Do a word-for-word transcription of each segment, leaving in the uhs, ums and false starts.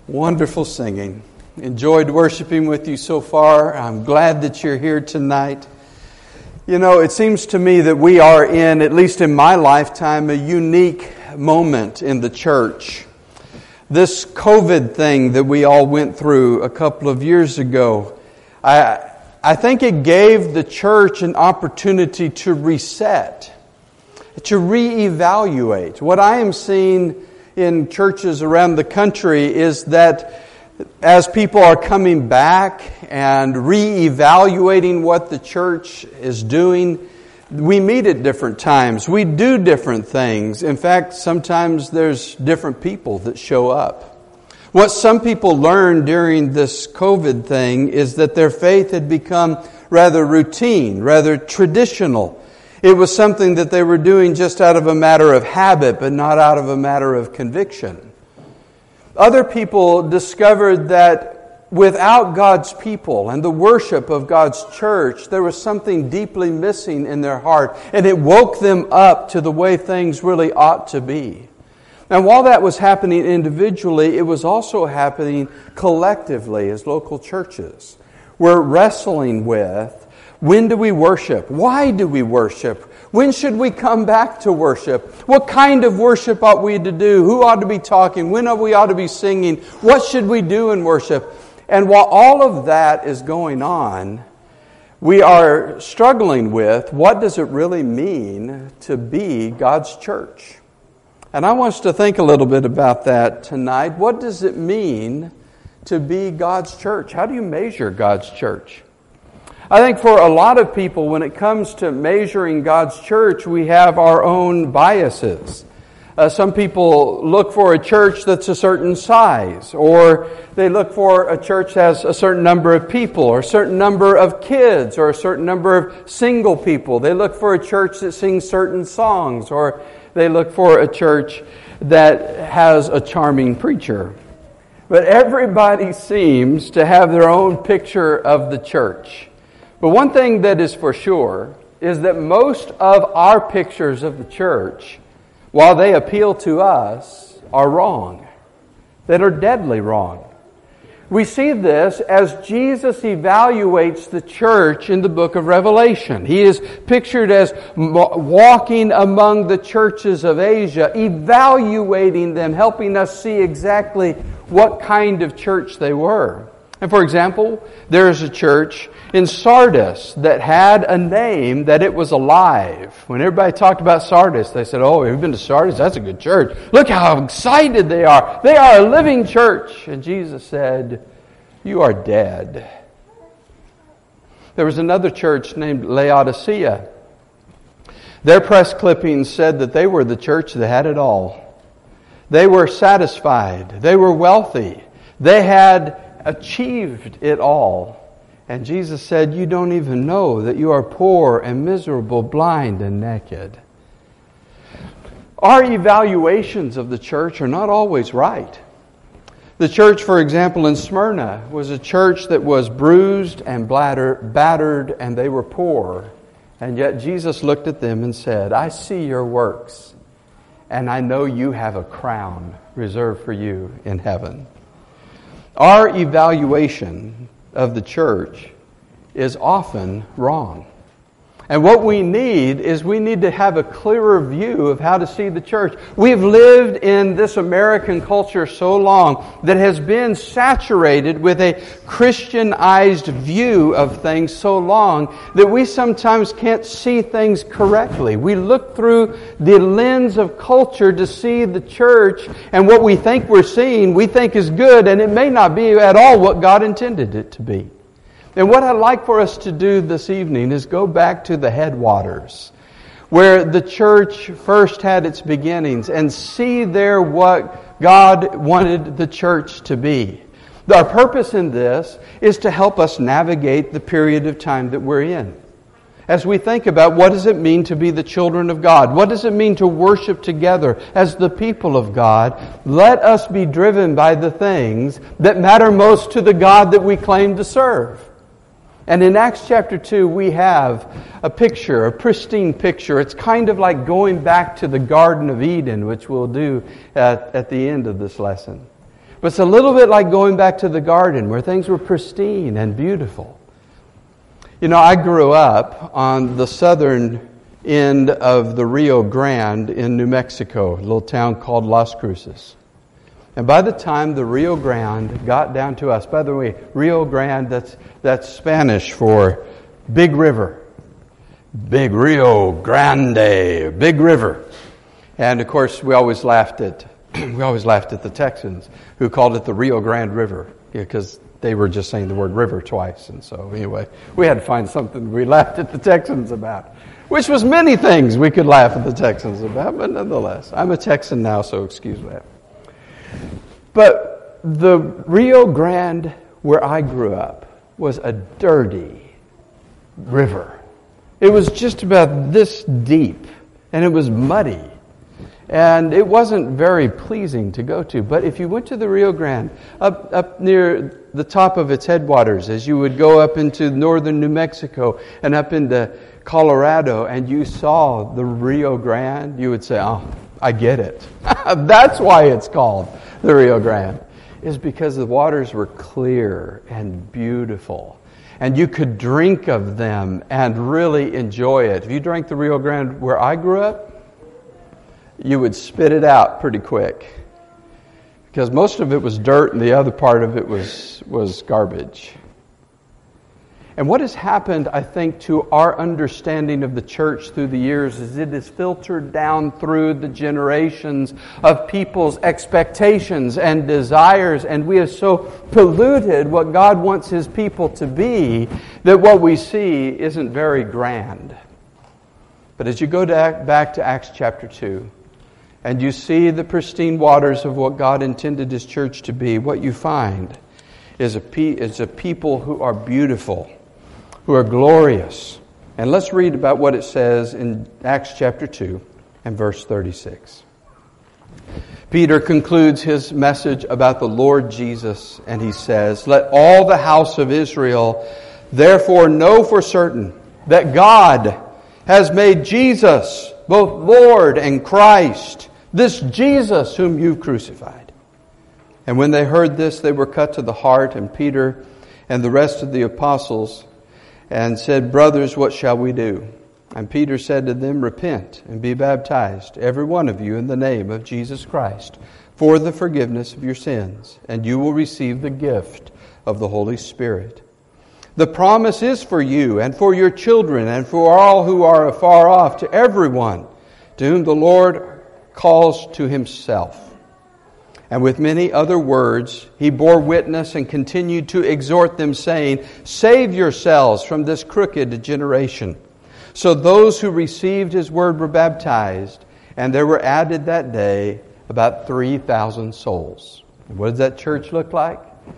Wonderful singing. Enjoyed worshiping with you so far. I'm glad that you're here tonight. You know, it seems to me that we are in, at least in my lifetime, a unique moment in the church. This COVID thing that we all went through a couple of years ago, I, I think it gave the church an opportunity to reset, to reevaluate. What I am seeing in churches around the country is that as people are coming back and reevaluating what the church is doing, we meet at different times. We do different things. In fact, sometimes there's different people that show up. What some people learned during this COVID thing is that their faith had become rather routine, rather traditional. It was something that they were doing just out of a matter of habit, but not out of a matter of conviction. Other people discovered that without God's people and the worship of God's church, there was something deeply missing in their heart, and it woke them up to the way things really ought to be. And while that was happening individually, it was also happening collectively as local churches. We're wrestling with, when do we worship? Why do we worship? When should we come back to worship? What kind of worship ought we to do? Who ought to be talking? When ought we ought to be singing? What should we do in worship? And while all of that is going on, we are struggling with, what does it really mean to be God's church? And I want us to think a little bit about that tonight. What does it mean to be God's church? How do you measure God's church? I think for a lot of people, when it comes to measuring God's church, we have our own biases. Uh, some people look for a church that's a certain size, or they look for a church that has a certain number of people, or a certain number of kids, or a certain number of single people. They look for a church that sings certain songs, or they look for a church that has a charming preacher. But everybody seems to have their own picture of the church. But one thing that is for sure is that most of our pictures of the church, while they appeal to us, are wrong. That are deadly wrong. We see this as Jesus evaluates the church in the book of Revelation. He is pictured as walking among the churches of Asia, evaluating them, helping us see exactly what kind of church they were. And for example, there is a church in Sardis that had a name that it was alive. When everybody talked about Sardis, they said, oh, have you been to Sardis? That's a good church. Look how excited they are. They are a living church. And Jesus said, you are dead. There was another church named Laodicea. Their press clippings said that they were the church that had it all. They were satisfied. They were wealthy. They had achieved it all. And Jesus said, you don't even know that you are poor and miserable, blind and naked. Our evaluations of the church are not always right. The church, for example, in Smyrna was a church that was bruised and battered, and they were poor. And yet Jesus looked at them and said, I see your works, and I know you have a crown reserved for you in heaven. Our evaluation of the church is often wrong. And what we need is we need to have a clearer view of how to see the church. We've lived in this American culture so long that has been saturated with a Christianized view of things so long that we sometimes can't see things correctly. We look through the lens of culture to see the church, and what we think we're seeing we think is good, and it may not be at all what God intended it to be. And what I'd like for us to do this evening is go back to the headwaters, where the church first had its beginnings, and see there what God wanted the church to be. Our purpose in this is to help us navigate the period of time that we're in. As we think about what does it mean to be the children of God? What does it mean to worship together as the people of God? Let us be driven by the things that matter most to the God that we claim to serve. And in Acts chapter two, we have a picture, a pristine picture. It's kind of like going back to the Garden of Eden, which we'll do at, at the end of this lesson. But it's a little bit like going back to the garden where things were pristine and beautiful. You know, I grew up on the southern end of the Rio Grande in New Mexico, a little town called Las Cruces. And by the time the Rio Grande got down to us, by the way, Rio Grande, that's, that's Spanish for big river. Big Rio Grande, big river. And of course, we always laughed at, we always laughed at the Texans who called it the Rio Grande River, because they were just saying the word river twice. And so anyway, we had to find something we laughed at the Texans about, which was many things we could laugh at the Texans about, but nonetheless, I'm a Texan now, so excuse that. But the Rio Grande, where I grew up, was a dirty river. It was just about this deep, and it was muddy. And it wasn't very pleasing to go to. But if you went to the Rio Grande, up, up near the top of its headwaters, as you would go up into northern New Mexico and up into Colorado, and you saw the Rio Grande, you would say, oh, I get it. That's why it's called the Rio Grande, is because the waters were clear and beautiful. And you could drink of them and really enjoy it. If you drank the Rio Grande where I grew up, you would spit it out pretty quick. Because most of it was dirt and the other part of it was, was garbage. And what has happened, I think, to our understanding of the church through the years is it has filtered down through the generations of people's expectations and desires, and we have so polluted what God wants His people to be that what we see isn't very grand. But as you go back to Acts chapter two, and you see the pristine waters of what God intended His church to be, what you find is a, pe- is a people who are beautiful, who are glorious. And let's read about what it says in Acts chapter two and verse thirty-six. Peter concludes his message about the Lord Jesus, and he says, "Let all the house of Israel therefore know for certain that God has made Jesus both Lord and Christ, this Jesus whom you've crucified." And when they heard this, they were cut to the heart, and Peter and the rest of the apostles, and said, "Brothers, what shall we do?" And Peter said to them, "Repent and be baptized, every one of you, in the name of Jesus Christ, for the forgiveness of your sins, and you will receive the gift of the Holy Spirit. The promise is for you and for your children and for all who are afar off, to everyone to whom the Lord calls to Himself." And with many other words, he bore witness and continued to exhort them, saying, "Save yourselves from this crooked generation." So those who received his word were baptized, and there were added that day about three thousand souls. And what does that church look like?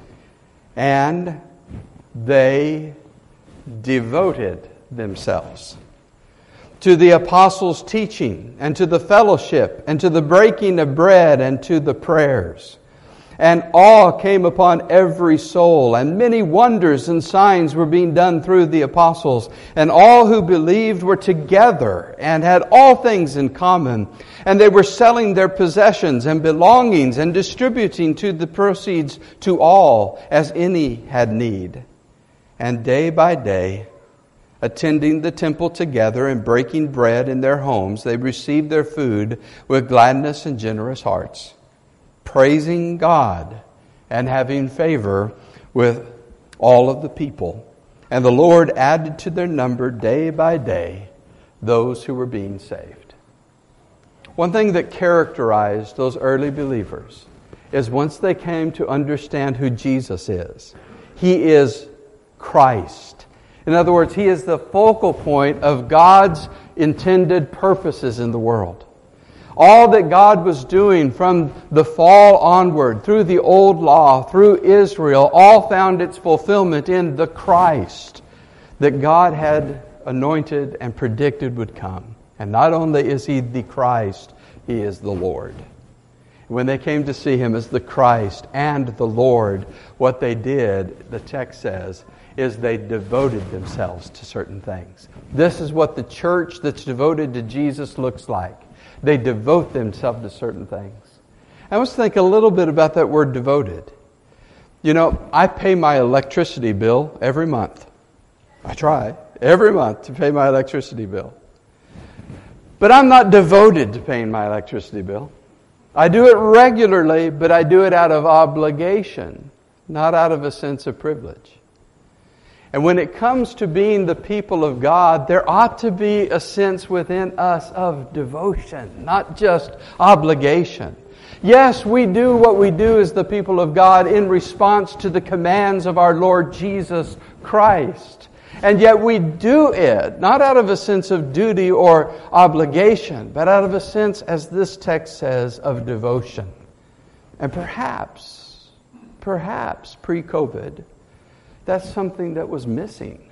And they devoted themselves to the apostles' teaching, and to the fellowship, and to the breaking of bread, and to the prayers. And awe came upon every soul, and many wonders and signs were being done through the apostles. And all who believed were together, and had all things in common. And they were selling their possessions and belongings, and distributing to the proceeds to all, as any had need. And day by day, attending the temple together and breaking bread in their homes, they received their food with gladness and generous hearts, praising God and having favor with all of the people. And the Lord added to their number day by day those who were being saved. One thing that characterized those early believers is once they came to understand who Jesus is, He is Christ. In other words, He is the focal point of God's intended purposes in the world. All that God was doing from the fall onward, through the old law, through Israel, all found its fulfillment in the Christ that God had anointed and predicted would come. And not only is He the Christ, He is the Lord. When they came to see Him as the Christ and the Lord, what they did, the text says, is they devoted themselves to certain things. This is what the church that's devoted to Jesus looks like. They devote themselves to certain things. I must think a little bit about that word devoted. You know, I pay my electricity bill every month. I try every month to pay my electricity bill. But I'm not devoted to paying my electricity bill. I do it regularly, but I do it out of obligation, not out of a sense of privilege. And when it comes to being the people of God, there ought to be a sense within us of devotion, not just obligation. Yes, we do what we do as the people of God in response to the commands of our Lord Jesus Christ. And yet we do it, not out of a sense of duty or obligation, but out of a sense, as this text says, of devotion. And perhaps, perhaps pre-COVID, that's something that was missing.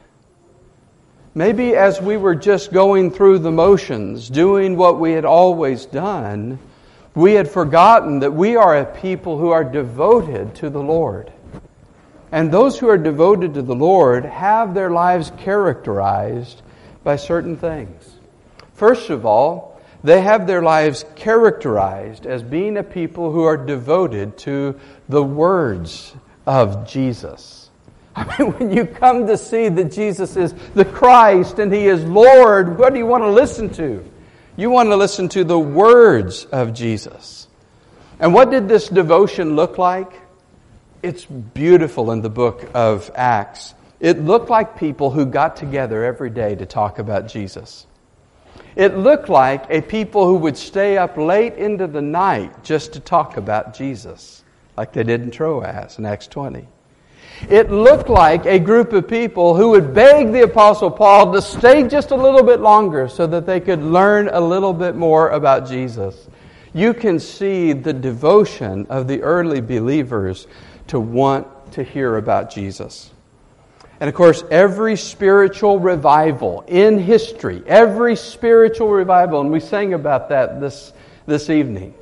Maybe as we were just going through the motions, doing what we had always done, we had forgotten that we are a people who are devoted to the Lord. And those who are devoted to the Lord have their lives characterized by certain things. First of all, they have their lives characterized as being a people who are devoted to the words of Jesus. I mean, when you come to see that Jesus is the Christ and He is Lord, what do you want to listen to? You want to listen to the words of Jesus. And what did this devotion look like? It's beautiful in the book of Acts. It looked like people who got together every day to talk about Jesus. It looked like a people who would stay up late into the night just to talk about Jesus, like they did in Troas in Acts twenty. It looked like a group of people who would beg the Apostle Paul to stay just a little bit longer so that they could learn a little bit more about Jesus. You can see the devotion of the early believers to want to hear about Jesus. And of course, every spiritual revival in history, every spiritual revival, and we sang about that this, this evening,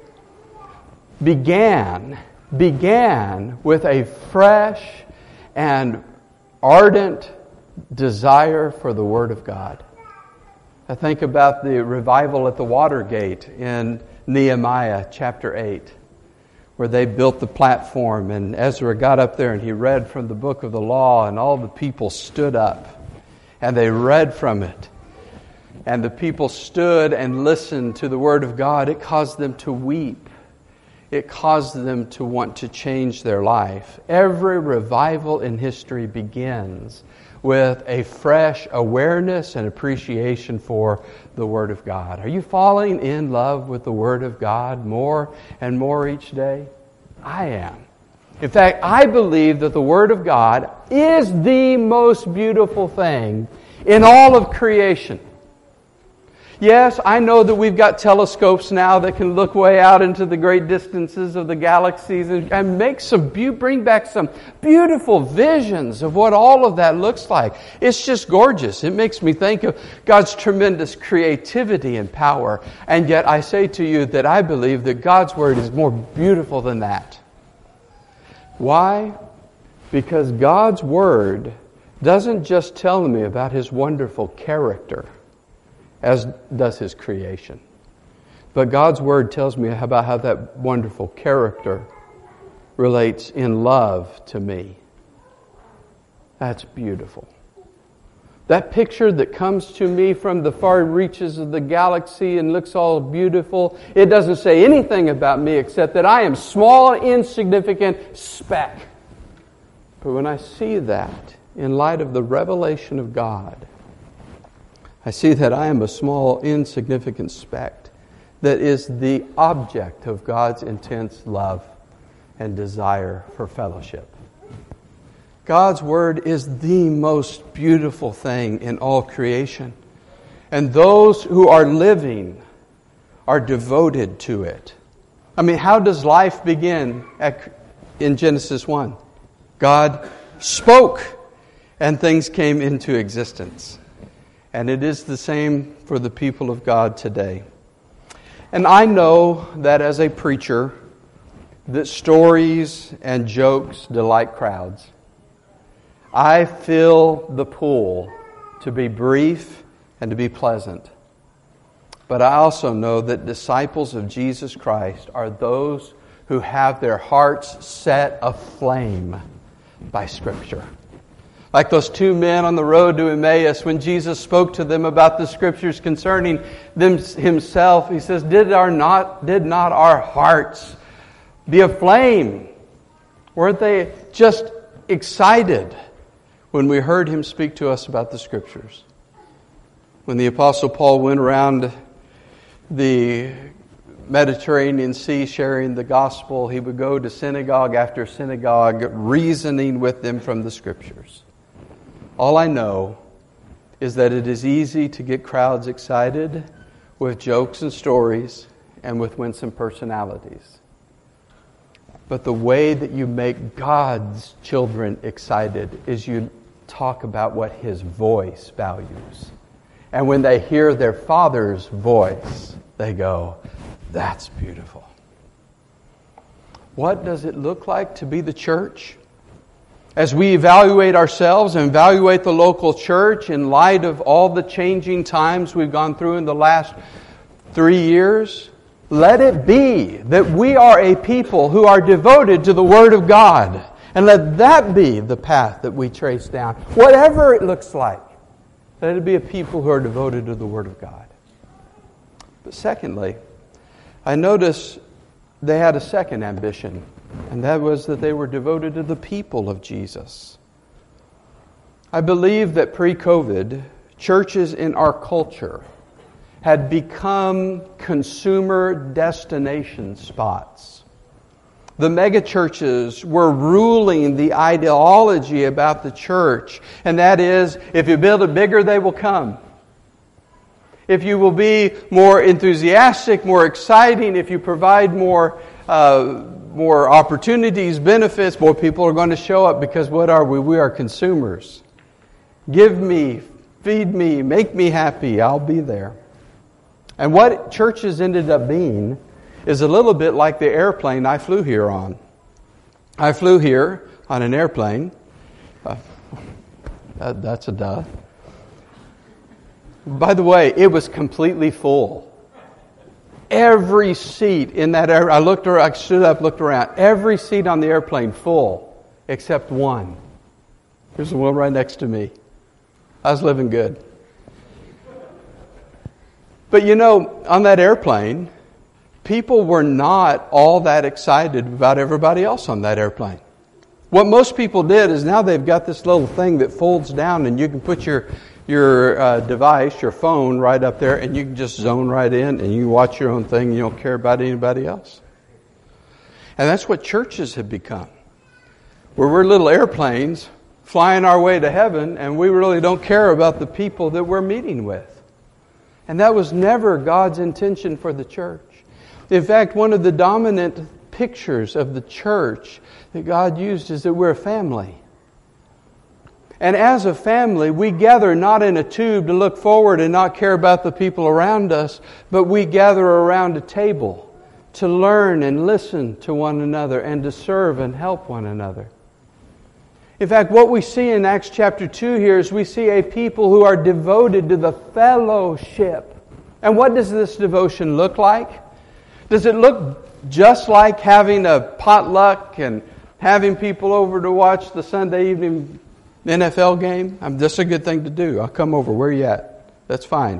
began, began with a fresh and ardent desire for the Word of God. I think about the revival at the Watergate in Nehemiah chapter eight, where they built the platform and Ezra got up there and he read from the book of the law and all the people stood up and they read from it. And the people stood and listened to the Word of God. It caused them to weep. It caused them to want to change their life. Every revival in history begins with a fresh awareness and appreciation for the Word of God. Are you falling in love with the Word of God more and more each day? I am. In fact, I believe that the Word of God is the most beautiful thing in all of creation. Yes, I know that we've got telescopes now that can look way out into the great distances of the galaxies and make some be- bring back some beautiful visions of what all of that looks like. It's just gorgeous. It makes me think of God's tremendous creativity and power. And yet I say to you that I believe that God's Word is more beautiful than that. Why? Because God's Word doesn't just tell me about His wonderful character, as does His creation. But God's Word tells me about how that wonderful character relates in love to me. That's beautiful. That picture that comes to me from the far reaches of the galaxy and looks all beautiful, it doesn't say anything about me except that I am small, insignificant speck. But when I see that in light of the revelation of God, I see that I am a small, insignificant speck that is the object of God's intense love and desire for fellowship. God's Word is the most beautiful thing in all creation. And those who are living are devoted to it. I mean, how does life begin at, in Genesis one? God spoke and things came into existence. And it is the same for the people of God today. And I know that as a preacher, that stories and jokes delight crowds. I feel the pull to be brief and to be pleasant. But I also know that disciples of Jesus Christ are those who have their hearts set aflame by Scripture. Like those two men on the road to Emmaus, when Jesus spoke to them about the Scriptures concerning them himself, he says, Did our not did not our hearts be aflame? Weren't they just excited when we heard him speak to us about the Scriptures? When the Apostle Paul went around the Mediterranean Sea sharing the gospel, he would go to synagogue after synagogue reasoning with them from the Scriptures. All I know is that it is easy to get crowds excited with jokes and stories and with winsome personalities. But the way that you make God's children excited is you talk about what His voice values. And when they hear their Father's voice, they go, that's beautiful. What does it look like to be the church? As we evaluate ourselves and evaluate the local church in light of all the changing times we've gone through in the last three years, let it be that we are a people who are devoted to the Word of God. And let that be the path that we trace down. Whatever it looks like, let it be a people who are devoted to the Word of God. But secondly, I notice they had a second ambition, and that was that they were devoted to the people of Jesus. I believe that pre-COVID, churches in our culture had become consumer destination spots. The megachurches were ruling the ideology about the church, and that is, if you build it bigger, they will come. If you will be more enthusiastic, more exciting, if you provide more uh, more opportunities, benefits, more people are going to show up, because what are we? We are consumers. Give me, feed me, make me happy, I'll be there. And what churches ended up being is a little bit like the airplane I flew here on. I flew here on an airplane. Uh, that, that's a duh. By the way, it was completely full. Every seat in that air, I looked around, I stood up, looked around. Every seat on the airplane full, except one. Here's the one right next to me. I was living good. But you know, on that airplane, people were not all that excited about everybody else on that airplane. What most people did is now they've got this little thing that folds down, and you can put your your uh, device, your phone, right up there, and you can just zone right in, and you watch your own thing. You don't care about anybody else. And that's what churches have become, where we're little airplanes flying our way to heaven, and we really don't care about the people that we're meeting with. And that was never God's intention for the church. In fact, one of the dominant pictures of the church that God used is that we're a family. And as a family, we gather not in a tube to look forward and not care about the people around us, but we gather around a table to learn and listen to one another and to serve and help one another. In fact, what we see in Acts chapter two here is we see a people who are devoted to the fellowship. And what does this devotion look like? Does it look just like having a potluck and having people over to watch the Sunday evening N F L game? Um, that's a good thing to do. I'll come over. Where are you at? That's fine.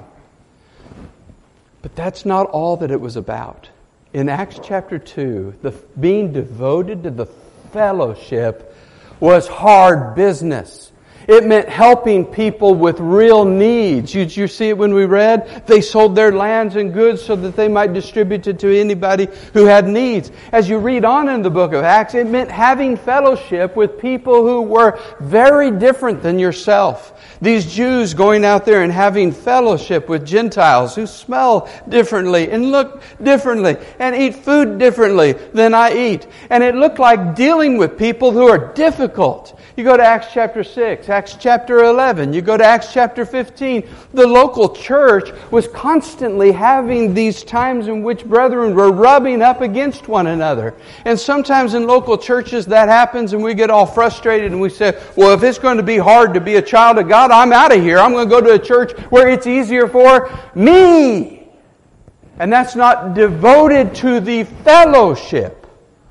But that's not all that it was about. In Acts chapter two, the being devoted to the fellowship was hard business. It meant helping people with real needs. Did you see it when we read? They sold their lands and goods so that they might distribute it to anybody who had needs. As you read on in the book of Acts, it meant having fellowship with people who were very different than yourself. These Jews going out there and having fellowship with Gentiles who smell differently and look differently and eat food differently than I eat. And it looked like dealing with people who are difficult. You go to Acts chapter six, Acts chapter eleven, you go to Acts chapter fifteen. The local church was constantly having these times in which brethren were rubbing up against one another. And sometimes in local churches that happens and we get all frustrated and we say, well, if it's going to be hard to be a child of God, I'm out of here. I'm going to go to a church where it's easier for me. And that's not devoted to the fellowship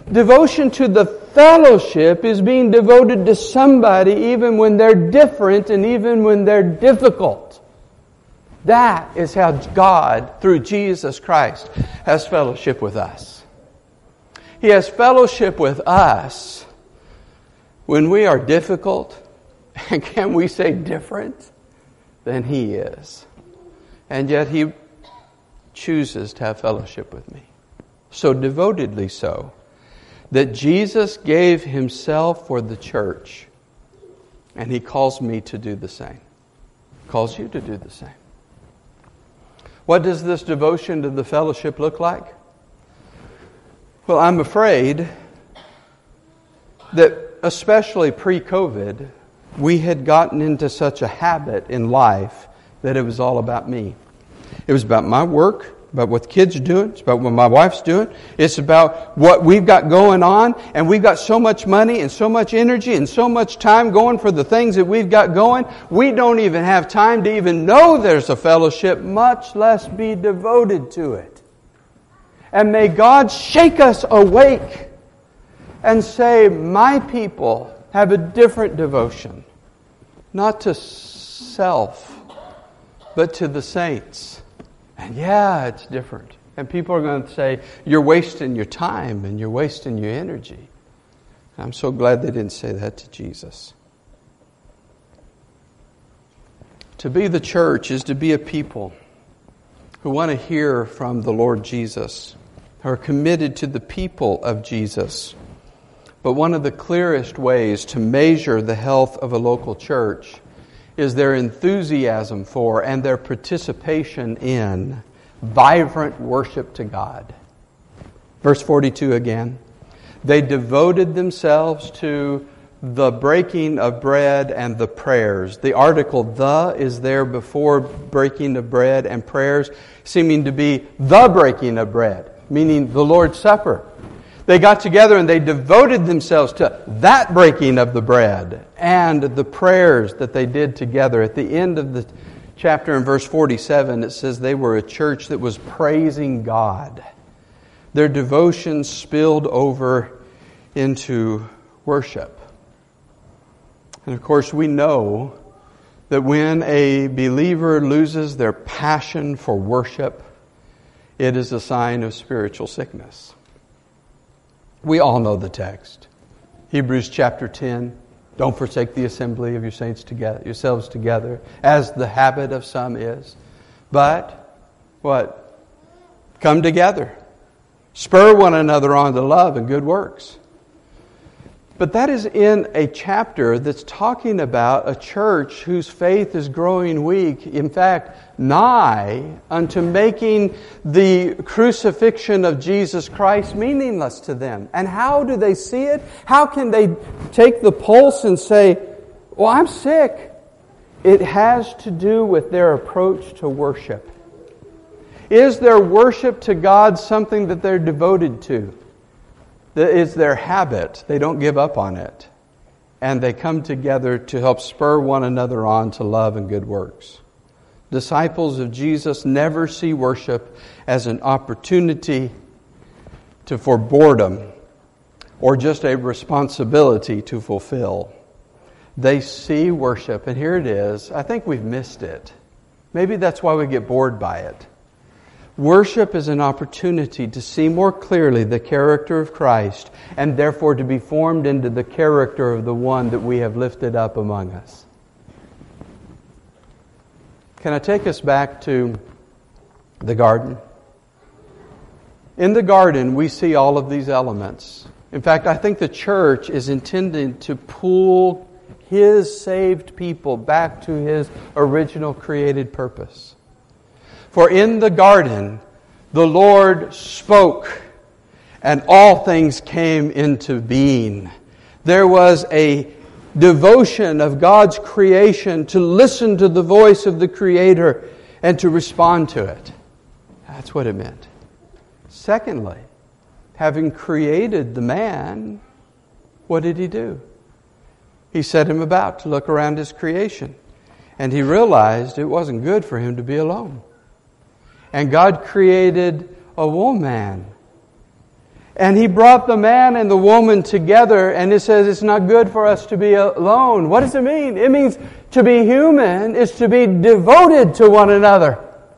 Devotion to the fellowship is being devoted to somebody even when they're different and even when they're difficult. That is how God, through Jesus Christ, has fellowship with us. He has fellowship with us when we are difficult, and can we say different than He is. And yet He chooses to have fellowship with me. So devotedly so, that Jesus gave Himself for the church, and He calls me to do the same. Calls you to do the same. What does this devotion to the fellowship look like? Well, I'm afraid that especially pre-COVID, we had gotten into such a habit in life that it was all about me. It was about my work, about what the kids are doing, it's about what my wife's doing. It's about what we've got going on, and we've got so much money and so much energy and so much time going for the things that we've got going. We don't even have time to even know there's a fellowship, much less be devoted to it. And may God shake us awake and say, my people have a different devotion, not to self, but to the saints. And yeah, it's different. And people are going to say, you're wasting your time and you're wasting your energy. I'm so glad they didn't say that to Jesus. To be the church is to be a people who want to hear from the Lord Jesus, who are committed to the people of Jesus. But one of the clearest ways to measure the health of a local church is their enthusiasm for and their participation in vibrant worship to God. Verse forty-two again. They devoted themselves to the breaking of bread and the prayers. The article "the" is there before breaking of bread and prayers, seeming to be the breaking of bread, meaning the Lord's Supper. They got together and they devoted themselves to that breaking of the bread and the prayers that they did together. At the end of the chapter in verse forty-seven, it says they were a church that was praising God. Their devotion spilled over into worship. And of course, we know that when a believer loses their passion for worship, it is a sign of spiritual sickness. We all know the text. Hebrews chapter ten. Don't forsake the assembly of your saints together, yourselves together, as the habit of some is. But, what? Come together. Spur one another on to love and good works. But that is in a chapter that's talking about a church whose faith is growing weak. In fact, nigh unto making the crucifixion of Jesus Christ meaningless to them. And how do they see it? How can they take the pulse and say, well, I'm sick? It has to do with their approach to worship. Is their worship to God something that they're devoted to? That is their habit. They don't give up on it. And they come together to help spur one another on to love and good works. Disciples of Jesus never see worship as an opportunity to for boredom or just a responsibility to fulfill. They see worship, and here it is. I think we've missed it. Maybe that's why we get bored by it. Worship is an opportunity to see more clearly the character of Christ and therefore to be formed into the character of the one that we have lifted up among us. Can I take us back to the garden? In the garden, we see all of these elements. In fact, I think the church is intended to pull His saved people back to His original created purpose. For in the garden, the Lord spoke, and all things came into being. There was a devotion of God's creation to listen to the voice of the Creator and to respond to it. That's what it meant. Secondly, having created the man, what did He do? He set him about to look around His creation. And He realized it wasn't good for him to be alone. And God created a woman. And He brought the man and the woman together, and it says it's not good for us to be alone. What does it mean? It means to be human is to be devoted to one another.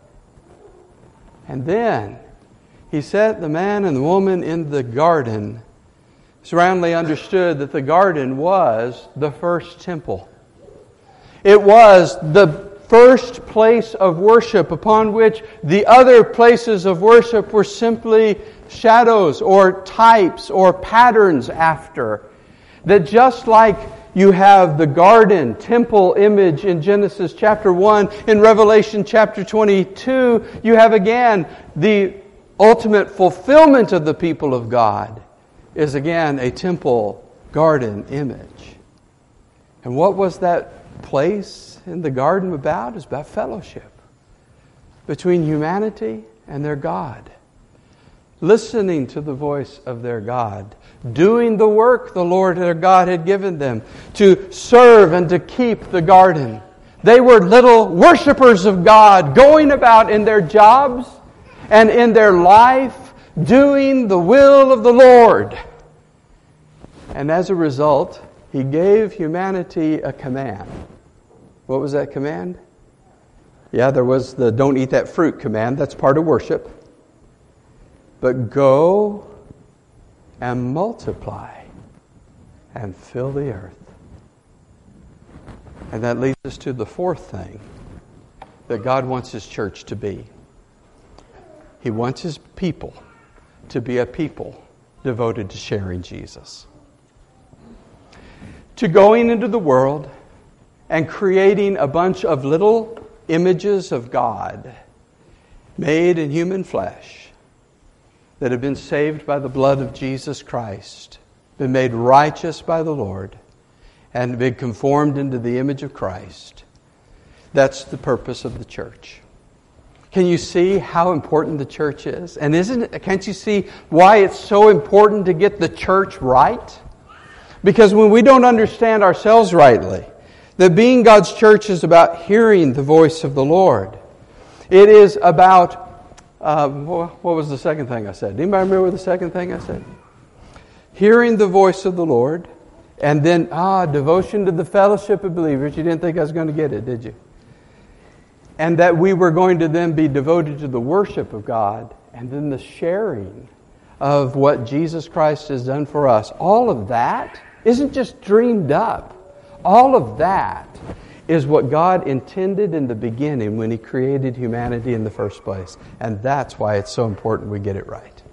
And then He set the man and the woman in the garden. It's roundly understood that the garden was the first temple. It was the first place of worship upon which the other places of worship were simply shadows or types or patterns after. That just like you have the garden temple image in Genesis chapter one, in Revelation chapter twenty-two, you have again the ultimate fulfillment of the people of God is again a temple garden image. And what was that place in the garden about? It's about fellowship between humanity and their God. Listening to the voice of their God. Doing the work the Lord their God had given them to serve and to keep the garden. They were little worshipers of God, going about in their jobs and in their life, doing the will of the Lord. And as a result, He gave humanity a command. What was that command? Yeah, there was the don't eat that fruit command. That's part of worship. But go and multiply and fill the earth. And that leads us to the fourth thing that God wants His church to be. He wants His people to be a people devoted to sharing Jesus. To going into the world and creating a bunch of little images of God made in human flesh that have been saved by the blood of Jesus Christ, been made righteous by the Lord, and been conformed into the image of Christ. That's the purpose of the church. Can you see how important the church is? And isn't it, can't you see why it's so important to get the church right? Because when we don't understand ourselves rightly, that being God's church is about hearing the voice of the Lord. It is about Uh, what was the second thing I said? Anybody remember the second thing I said? Hearing the voice of the Lord, and then, ah, devotion to the fellowship of believers. You didn't think I was going to get it, did you? And that we were going to then be devoted to the worship of God, and then the sharing of what Jesus Christ has done for us. All of that isn't just dreamed up. All of that is what God intended in the beginning when He created humanity in the first place. And that's why it's so important we get it right.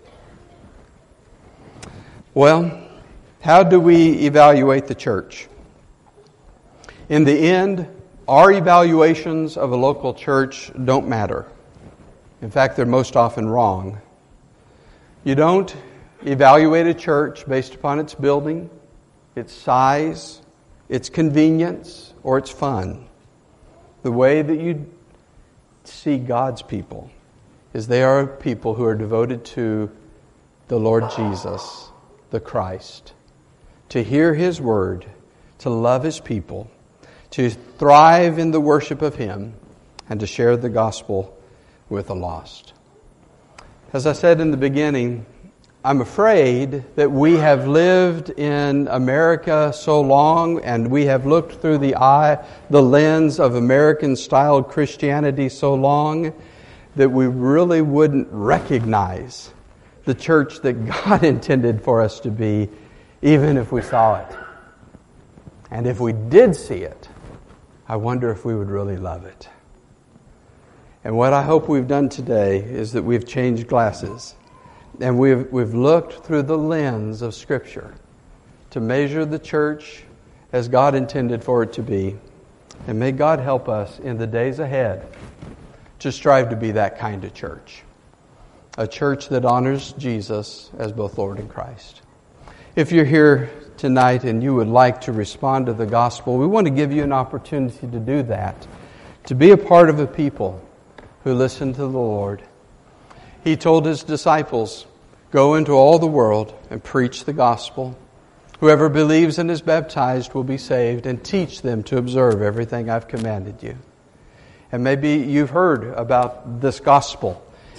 Well, how do we evaluate the church? In the end, our evaluations of a local church don't matter. In fact, they're most often wrong. You don't evaluate a church based upon its building, its size, its convenience, or its fun. The way that you see God's people is they are people who are devoted to the Lord Jesus, the Christ, to hear His word, to love His people, to thrive in the worship of Him, and to share the gospel with the lost. As I said in the beginning, I'm afraid that we have lived in America so long and we have looked through the eye, the lens of American-styled Christianity so long that we really wouldn't recognize the church that God intended for us to be, even if we saw it. And if we did see it, I wonder if we would really love it. And what I hope we've done today is that we've changed glasses. And we've, we've looked through the lens of Scripture to measure the church as God intended for it to be. And may God help us in the days ahead to strive to be that kind of church. A church that honors Jesus as both Lord and Christ. If you're here tonight and you would like to respond to the gospel, we want to give you an opportunity to do that. To be a part of a people who listen to the Lord. He told His disciples, go into all the world and preach the gospel. Whoever believes and is baptized will be saved, and teach them to observe everything I've commanded you. And maybe you've heard about this gospel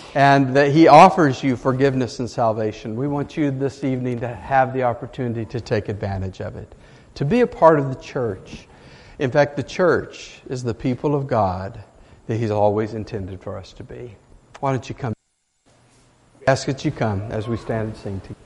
and that He offers you forgiveness and salvation. We want you this evening to have the opportunity to take advantage of it, to be a part of the church. In fact, the church is the people of God that He's always intended for us to be. Why don't you come? Ask that you come as we stand and sing together.